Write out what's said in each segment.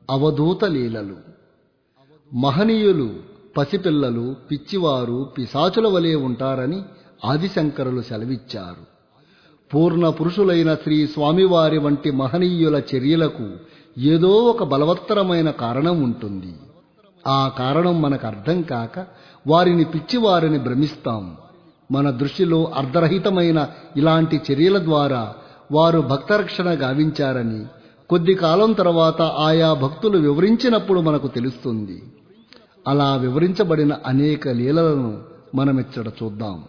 అవధూత లీలలు. మహనీయులు పసిపిల్లలు, పిచ్చివారు, పిశాచుల వలె ఉంటారని ఆదిశంకరులు సెలవిచ్చారు. పూర్ణ పురుషులైన శ్రీ స్వామివారి వంటి మహనీయుల చర్యలకు ఏదో ఒక బలవత్తరమైన కారణం ఉంటుంది. ఆ కారణం మనకు అర్థం కాక వారిని పిచ్చివారిని భ్రమిస్తాం. మన దృష్టిలో అర్ధరహితమైన ఇలాంటి చర్యల ద్వారా వారు భక్తరక్షణ గావించారని కొద్ది కాలం తర్వాత ఆయా భక్తులు వివరించినప్పుడు మనకు తెలుస్తుంది. అలా వివరించబడిన అనేక లీలలను మనమిచ్చట చూద్దాం.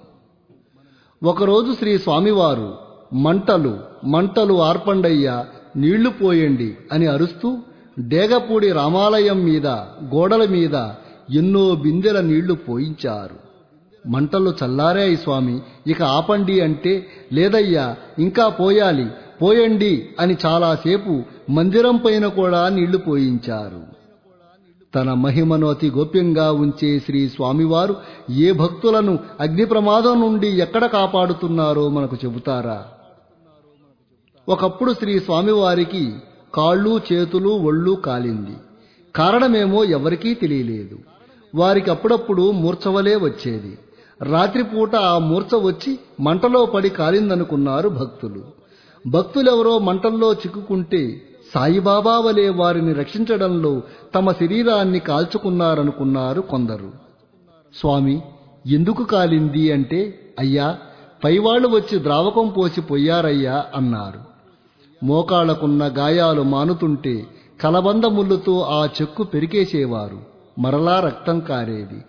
ఒకరోజు శ్రీ స్వామివారు మంటలు మంటలు ఆర్పండయ్యా, నీళ్లు పోయండి అని అరుస్తూ డేగపూడి రామాలయం మీద, గోడల మీద ఎన్నో బిందెల నీళ్లు పోయించారు. మంటలు చల్లారాయి స్వామి, ఇక ఆపండి అంటే, లేదయ్యా ఇంకా పోయాలి, పోయండి అని చాలాసేపు మందిరం పైన కూడా నీళ్లు పోయించారు. తన మహిమను అతి గోప్యంగా ఉంచే శ్రీ స్వామివారు ఏ భక్తులను అగ్ని ప్రమాదం నుండి ఎక్కడ కాపాడుతున్నారో మనకు చెబుతారా? ఒకప్పుడు శ్రీ స్వామివారికి కాళ్ళు, చేతులు, ఒళ్ళు కాలింది. కారణమేమో ఎవరికీ తెలియలేదు. వారికి అప్పుడప్పుడు మూర్ఛవలే వచ్చేది. రాత్రిపూట ఆ మూర్ఛ వచ్చి మంటలో పడి కాలిందనుకున్నారు భక్తులు. భక్తులెవరో మంటల్లో చిక్కుకుంటే సాయిబాబా వలె వారిని రక్షించడంలో తమ శరీరాన్ని కాల్చుకున్నారనుకున్నారు కొందరు. స్వామి, ఎందుకు కాలింది అంటే, అయ్యా పైవాళ్లు వచ్చి ద్రావకం పోసి పొయ్యారయ్యా అన్నారు. మోకాళ్లకున్న గాయాలు మానుతుంటే కలబంద ముళ్ళుతో ఆ చెక్కు పెరికేసేవారు. మరలా రక్తం కారేది.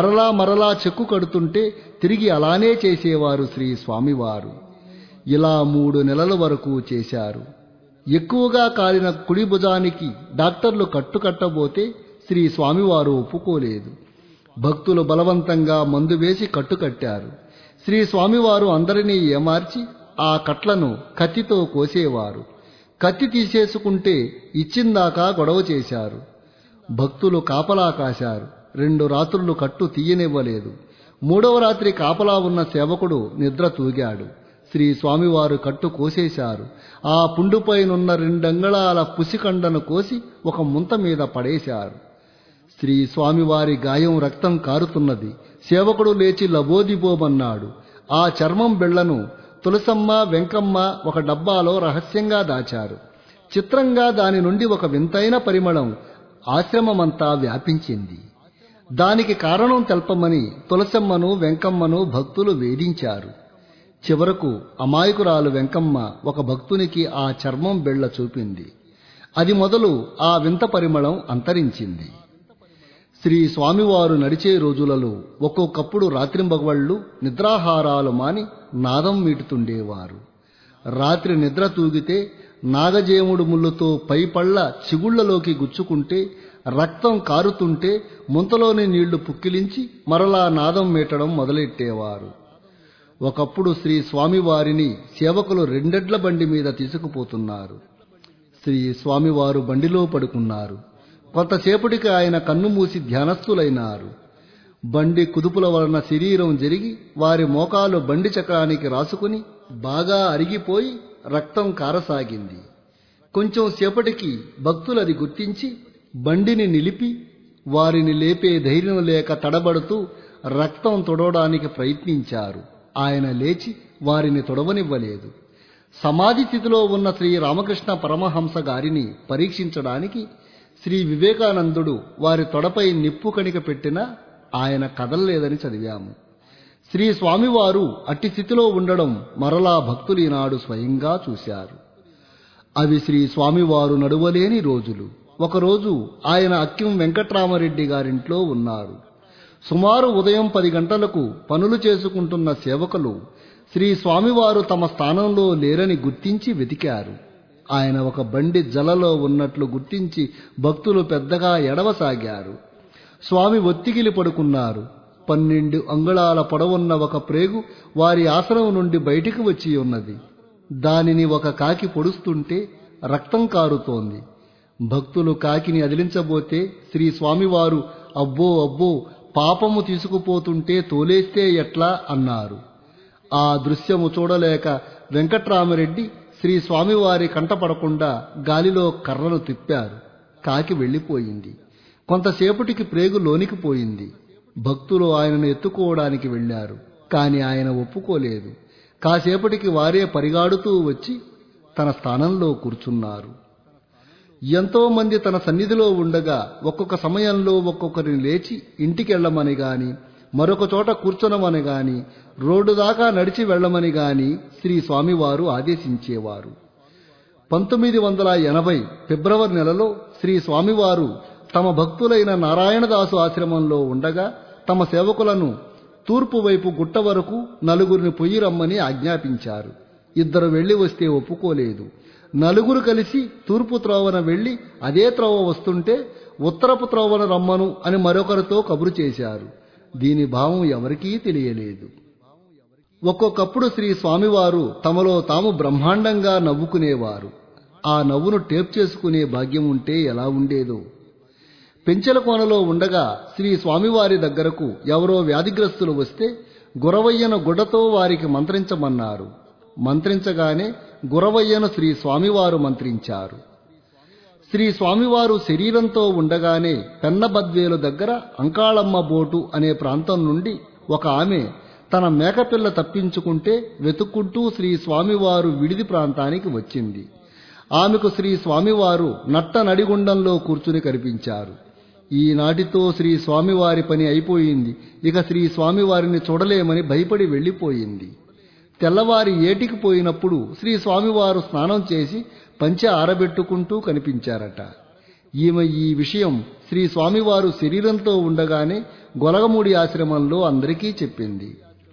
మరలా చెక్కు కడుతుంటే తిరిగి అలానే చేసేవారు శ్రీ స్వామివారు. ఇలా 3 నెలల వరకు చేశారు. ఎక్కువగా కాలిన కుడి భుజానికి డాక్టర్లు కట్టబోతే శ్రీ స్వామివారు ఒప్పుకోలేదు. భక్తులు బలవంతంగా మందు వేసి కట్టారు. శ్రీ స్వామివారు అందరినీ ఏమార్చి ఆ కట్లను కత్తితో కోసేవారు. కత్తి తీసేసుకుంటే ఇచ్చిందాకా గొడవ చేశారు. భక్తులు కాపలా కాశారు. 2 రాత్రులు కట్టు తీయనివ్వలేదు. 3వ రాత్రి కాపలా ఉన్న సేవకుడు నిద్ర తూగాడు. శ్రీ స్వామివారు కట్టు కోసేశారు. ఆ పుండుపైనున్న 2 అంగుళాల పుసికండను కోసి ఒక ముంత మీద పడేశారు. శ్రీ స్వామివారి గాయం రక్తం కారుతున్నది. సేవకుడు లేచి లబోదిబోమన్నాడు. ఆ చర్మం బిళ్లను తులసమ్మ, వెంకమ్మ ఒక డబ్బాలో రహస్యంగా దాచారు. చిత్రంగా దాని నుండి ఒక వింతైన పరిమళం ఆశ్రమమంతా వ్యాపించింది. దానికి కారణం తెల్పమని తులసమ్మను, వెంకమ్మను భక్తులు వేధించారు. చివరకు అమాయకురాలు వెంకమ్మ ఒక భక్తునికి ఆ చర్మం బిళ్ల చూపింది. అది మొదలు ఆ వింత పరిమళం అంతరించింది. శ్రీ స్వామివారు నడిచే రోజులలో ఒక్కొక్కప్పుడు రాత్రింబగళ్ళు నిద్రాహారాలు మాని నాదం మీటుతుండేవారు. రాత్రి నిద్ర తూగితే నాగజేముడు ముళ్ళుతో పైపళ్ళ చిగుళ్లలోకి గుచ్చుకుంటే రక్తం కారుతుంటే ముంతలోని నీళ్లు పుక్కిలించి మరలా నాదం మీటడం మొదలెట్టేవారు. ఒకప్పుడు శ్రీ స్వామివారిని సేవకులు 2 ఎడ్ల బండి మీద తీసుకుపోతున్నారు. శ్రీ స్వామివారు బండిలో పడుకున్నారు. కొంతసేపటికి ఆయన కన్ను మూసి ధ్యానస్థులైనారు. బండి కుదుపుల వలన శరీరం జరిగి వారి మోకాలు బండి చక్రానికి రాసుకుని బాగా అరిగిపోయి రక్తం కారసాగింది. కొంచెం సేపటికి భక్తులది గుర్తించి బండిని నిలిపి వారిని లేపే ధైర్యం లేక తడబడుతూ రక్తం తొడవడానికి ప్రయత్నించారు. ఆయన లేచి వారిని తొడవనివ్వలేదు. సమాధి స్థితిలో ఉన్న శ్రీ రామకృష్ణ పరమహంస గారిని పరీక్షించడానికి శ్రీ వివేకానందుడు వారి తొడపై నిప్పు కణిక పెట్టినా ఆయన కదలలేదని చదివాము. శ్రీ స్వామివారు అట్టి స్థితిలో ఉండడం మరలా భక్తులు ఈనాడు స్వయంగా చూశారు. అవి శ్రీ స్వామివారు నడువలేని రోజులు. ఒకరోజు ఆయన అక్కిం వెంకట్రామరెడ్డి గారింట్లో ఉన్నారు. సుమారు ఉదయం 10 గంటలకు పనులు చేసుకుంటున్న సేవకులు శ్రీ స్వామివారు తమ స్థానంలో లేరని గుర్తించి వెతికారు. ఆయన ఒక బండి జలలో ఉన్నట్లు గుర్తించి భక్తులు పెద్దగా ఎడవసాగారు. స్వామి ఒత్తిగిలి పడుకున్నారు. 12 అంగుళాల పొడవున్న ఒక ప్రేగు వారి ఆసనం నుండి బయటికి వచ్చి ఉన్నది. దానిని ఒక కాకి పొడుస్తుంటే రక్తం కారుతోంది. భక్తులు కాకిని అదిలించబోతే శ్రీ స్వామివారు అబ్బో అబ్బో, పాపము తీసుకుపోతుంటే తోలేస్తే ఎట్లా అన్నారు. ఆ దృశ్యము చూడలేక వెంకట్రామరెడ్డి శ్రీ స్వామివారి కంటపడకుండా గాలిలో కర్రను తిప్పారు. కాకి వెళ్ళిపోయింది. కొంతసేపటికి ప్రేగు లోనికి పోయింది. భక్తులు ఆయనను ఎత్తుకోవడానికి వెళ్లారు. కాని ఆయన ఒప్పుకోలేదు. కాసేపటికి వారే పరిగాడుతూ వచ్చి తన స్థానంలో కూర్చున్నారు. ఎంతో మంది తన సన్నిధిలో ఉండగా ఒక్కొక్క సమయంలో ఒక్కొక్కరిని లేచి ఇంటికెళ్లమని గాని, మరొక చోట కూర్చొనమని గాని, రోడ్డు దాకా నడిచి వెళ్లమని గాని శ్రీ స్వామివారు ఆదేశించేవారు. 1980 ఫిబ్రవరి నెలలో శ్రీ స్వామివారు తమ భక్తులైన నారాయణదాసు ఆశ్రమంలో ఉండగా తమ సేవకులను తూర్పు వైపు గుట్ట వరకు 4 పొయ్యి రమ్మని ఆజ్ఞాపించారు. 2 వెళ్లి వస్తే ఒప్పుకోలేదు. 4 కలిసి తూర్పు త్రోవన వెళ్లి అదే త్రోవ వస్తుంటే ఉత్తరపు త్రోవన రమ్మను అని మరొకరితో కబురు చేశారు. దీని భావం ఎవరికీ తెలియలేదు. ఒక్కొక్కప్పుడు శ్రీ స్వామివారు తమలో తాము బ్రహ్మాండంగా నవ్వుకునేవారు. ఆ నవ్వును టేప్ చేసుకునే భాగ్యం ఉంటే ఎలా ఉండేదో. పెంచెల కోనలో ఉండగా శ్రీ స్వామివారి దగ్గరకు ఎవరో వ్యాధిగ్రస్తులు వస్తే గురవయ్యను గుడ్డతో వారికి మంత్రించమన్నారు. మంత్రించగానే గురవయ్యను శ్రీ స్వామివారు మంత్రించారు. శ్రీ స్వామివారు శరీరంతో ఉండగానే పెన్నబద్వేలు దగ్గర అంకాళమ్మ బోటు అనే ప్రాంతం నుండి ఒక ఆమె తన మేకపిల్ల తప్పించుకుంటే వెతుక్కుంటూ శ్రీ స్వామివారు విడిది ప్రాంతానికి వచ్చింది. ఆమెకు శ్రీ స్వామివారు నట్ట నడిగుండంలో కూర్చుని కనిపించారు. ఈనాటితో శ్రీ స్వామివారి పని అయిపోయింది. ఇక శ్రీ స్వామివారిని చూడలేమని భయపడి వెళ్లిపోయింది. తెల్లవారి ఏటికి పోయినప్పుడు శ్రీ స్వామివారు స్నానం చేసి పంచె ఆరబెట్టుకుంటూ కనిపించారట. ఈమె ఈ విషయం శ్రీ స్వామివారు శరీరంతో ఉండగానే గొలగమూడి ఆశ్రమంలో అందరికీ చెప్పింది.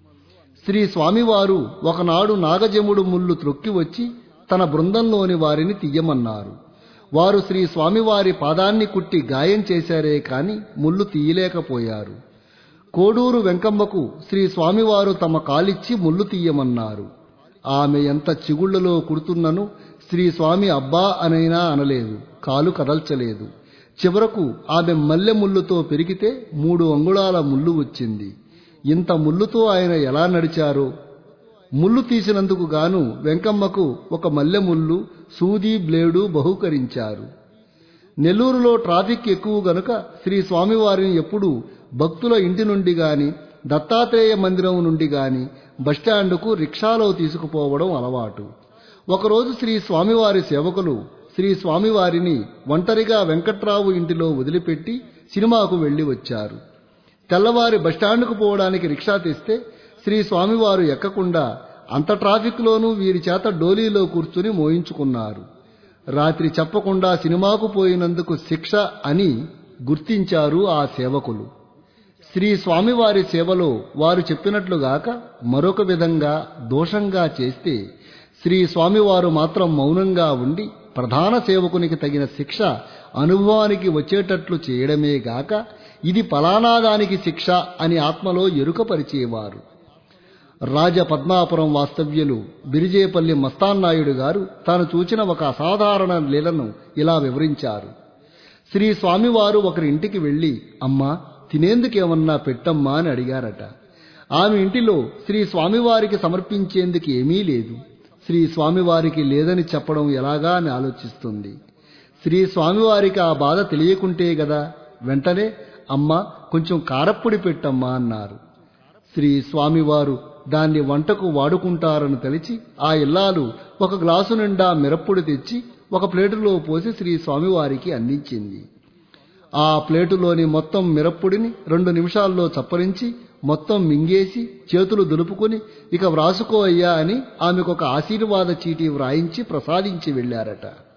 శ్రీ స్వామివారు ఒకనాడు నాగజముడు ముళ్ళు త్రొక్కి వచ్చి తన బృందంలోని వారిని తీయమన్నారు. వారు శ్రీ స్వామివారి పాదాన్ని కుట్టి గాయం చేశారే కాని ముళ్ళు తీయలేకపోయారు. కోడూరు వెంకమ్మకు శ్రీ స్వామివారు తమ కాలిచ్చి ముళ్ళు తీయమన్నారు. ఆమె ఎంత చిగుళ్లలో కుడుతున్నను శ్రీ స్వామి అబ్బా అనైనా అనలేదు, కాలు కదల్చలేదు. చివరకు ఆమె మల్లె ముళ్ళుతో పెరిగితే 3 అంగుళాల ముళ్ళు వచ్చింది. ఇంత ముళ్ళుతో ఆయన ఎలా నడిచారో. ముళ్ళు తీసినందుకు గాను వెంకమ్మకు ఒక మల్లె ముళ్ళు, సూది, బ్లేడు బహూకరించారు. నెల్లూరులో ట్రాఫిక్ ఎక్కువ గనుక శ్రీ స్వామివారిని ఎప్పుడూ భక్తుల ఇంటి నుండి గాని, దత్తాత్రేయ మందిరం నుండి గాని బస్టాండుకు రిక్షాలో తీసుకుపోవడం అలవాటు. ఒకరోజు శ్రీ స్వామివారి సేవకులు శ్రీ స్వామివారిని ఒంటరిగా వెంకట్రావు ఇంటిలో వదిలిపెట్టి సినిమాకు వెళ్లి వచ్చారు. తెల్లవారి బస్టాండుకు పోవడానికి రిక్షా తెస్తే శ్రీ స్వామివారు ఎక్కకుండా అంత ట్రాఫిక్లోనూ వీరి చేత డోలీలో కూర్చుని మోయించుకున్నారు. రాత్రి చెప్పకుండా సినిమాకు పోయినందుకు శిక్ష అని గుర్తించారు ఆ సేవకులు. శ్రీ స్వామివారి సేవలో వారు చెప్పినట్లుగాక మరొక విధంగా దోషంగా చేస్తే శ్రీ స్వామివారు మాత్రం మౌనంగా ఉండి ప్రధాన సేవకునికి తగిన శిక్ష అనుభవానికి వచ్చేటట్లు చేయడమే గాక ఇది ఫలానాదానికి శిక్ష అని ఆత్మలో ఎరుకపరిచేవారు. రాజపద్మాపురం వాస్తవ్యులు బిరిజేపల్లి మస్తాన్నాయుడు గారు తాను చూచిన ఒక అసాధారణ లీలను ఇలా వివరించారు. శ్రీ స్వామివారు ఒకరి ఇంటికి వెళ్లి అమ్మా తినేందుకేమన్నా పెట్టమ్మా అని అడిగారట. ఆమె ఇంటిలో శ్రీ స్వామివారికి సమర్పించేందుకు ఏమీ లేదు. శ్రీ స్వామివారికి లేదని చెప్పడం ఎలాగా అని ఆలోచిస్తుంది. శ్రీ స్వామివారికి ఆ బాధ తెలియకుంటే గదా. వెంటనే అమ్మా కొంచెం కారప్పొడి పెట్టమ్మా అన్నారు. శ్రీ స్వామివారు దాన్ని వంటకు వాడుకుంటారని తలిచి ఆ ఇల్లాలు ఒక గ్లాసు నిండా మిరప్పొడి తెచ్చి ఒక ప్లేటులో పోసి శ్రీ స్వామివారికి అందించింది. ఆ ప్లేటులోని మొత్తం మిరప్పొడిని 2 నిమిషాల్లో చప్పరించి మొత్తం మింగేసి చేతులు దులుపుకుని ఇక వ్రాసుకో అయ్యా అని ఆమెకొక ఆశీర్వాద చీటీ వ్రాయించి ప్రసాదించి వెళ్లారట.